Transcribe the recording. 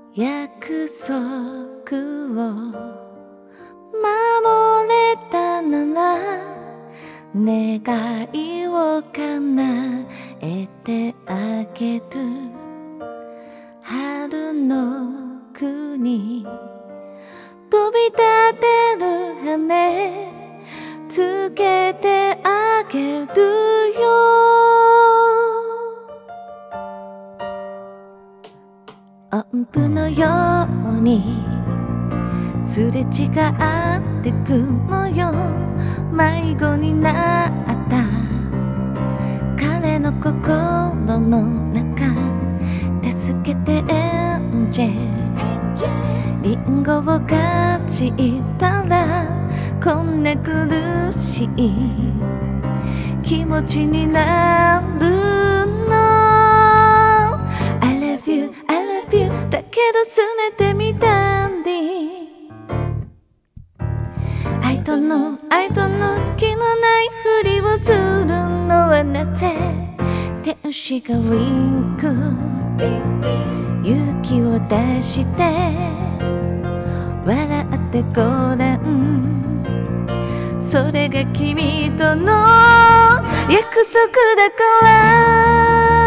約束を守れたなら願いを叶えてあげる。春の国飛び立てる羽つけてあげるよ。音符のようにすれ違ってくのよ。迷子になった彼の心の中助けてエンジェル。リンゴをかじったらこんな苦しい気持ちになるの。 I love you, I love you だけど拗ねてみたんで I don't know, I don't know 気のないふりをするのはなぜ。天使がウィンク勇気を出して笑ってごらん。それが君との約束だから。